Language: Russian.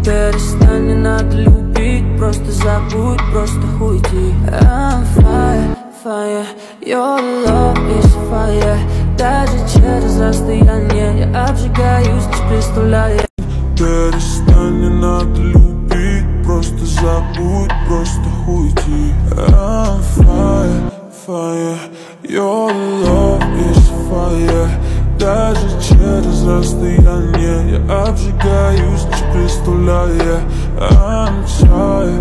Перестань, не надо любить, просто забудь, просто уйди. I'm fire, fire, your love is fire. Даже через расстояние я обжигаюсь, лишь представляя. Перестань, не надо любить, просто забудь, просто уйди. I'm fire, fire, your love is fire. Даже через расстояние я обжигаюсь, лишь представляя. I'm tired,